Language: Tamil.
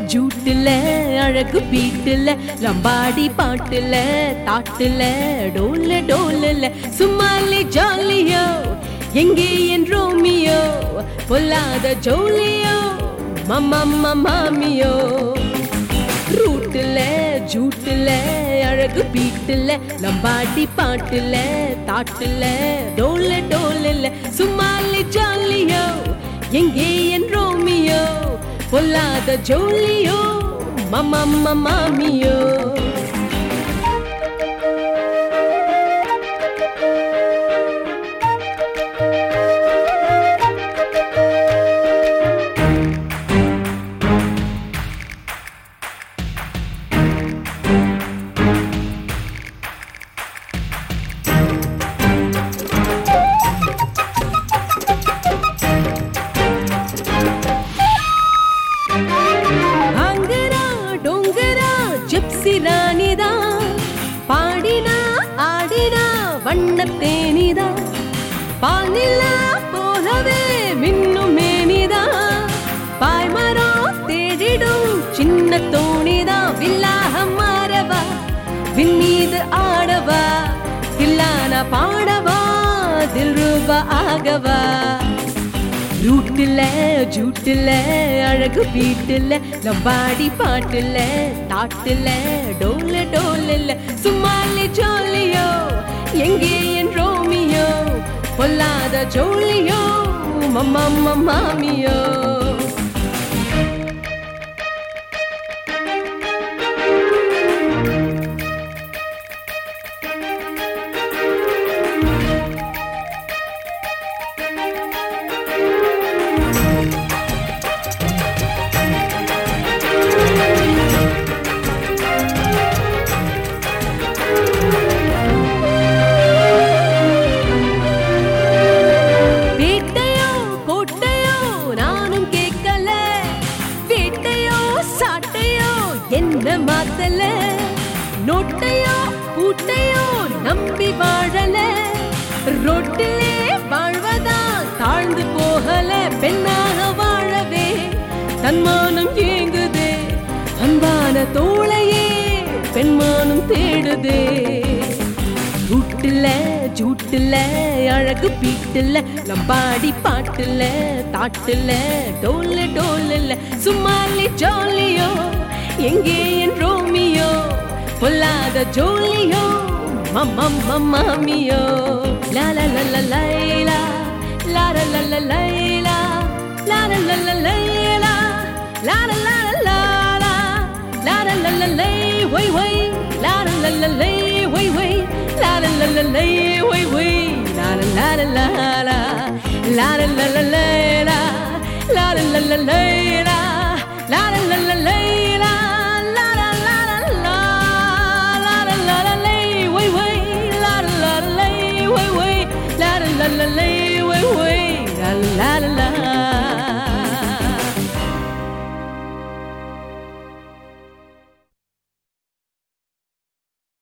ஜூட்டுல அழகு பீட்டுல லம்பாடி பாட்டுல தாட்டுல டோல்ல டோல்ல சும்மாலே ஜாலியோ எங்கே என் ரோமியோ பொல்லாத ஜோலியோ மம்மா மாமியோ ரூட்டுல ஜூட்டுல அழகு பீட்டுல லம்பாடி பாட்டுல தாட்டுல டோல்ல டோல்ல சும்மாலே ஜாலியோ எங்கே என் ரோமியோ பொல்லாத ஜோலியோ மம்மா மாமியோ ராணிதா பாடினா ஆடினா வண்ணத்தேனிதா பானிலா போலவே மின்னும் மேனிதா பாய்மரம் தேடிடும் சின்ன தோணிதா வில்லாக மாறவா விண்ணீது ஆடவா தில்லான பாடவா தில்ரூபா ஆகவா ரூட்டுல ஜூட்டுல அழகு பீட்டுல லம்பாடி பாட்டுல தாட்டுல டோல்ல டோல்ல சும்மாலே ஜோலியோ எங்கே என் ரோமியோ பொல்லாத ஜோலியோ மம்மா மாமியோ என்ன மாத்தல நோட்டையோ பூட்டையோ நம்பி வாழல ரொட்டிலே வாழ்வதா தாழ்ந்து போகல பெண்ணாக வாழவே தன்மானம் ஏங்குதே அன்பான தோளையே பெண்மானம் தேடுதே ரூட்டுல ஜூட்டுல அழகு பீட்டுல லம்பாடி பாட்டுல தாட்டுல டோல்ல டோல்ல சும்மாலே ஜாலியோ எங்கே என் ரோமியோ பொல்லாத ஜோலியோ மம்மா மாமியோ லா லா லா லா லைலா லா லா லா லா லைலா லா லா லா லா லைலா லா லா லா லா லா லா லா லா லா லை ஒய் ஒய் லா லா லா லா லை ஒய் ஒய் லா லா லா லா லை ஒய் ஒய் லா லா லா லா லா லா லா லா லா லைலா லா லா லா லா லைலா லா லா லா லா லைலா la la la la